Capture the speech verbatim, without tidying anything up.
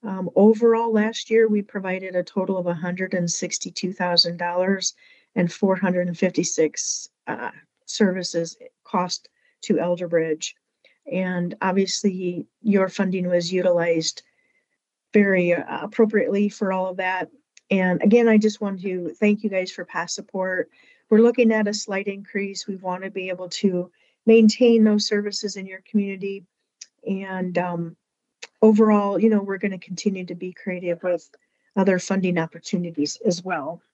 Um, overall, last year, we provided a total of one hundred sixty-two thousand dollars and four hundred fifty-six uh, services cost to Elder Bridge. And obviously, your funding was utilized very uh, appropriately for all of that. And again, I just want to thank you guys for past support. We're looking at a slight increase. We want to be able to maintain those services in your community. And um, overall, you know, we're going to continue to be creative with other funding opportunities as well.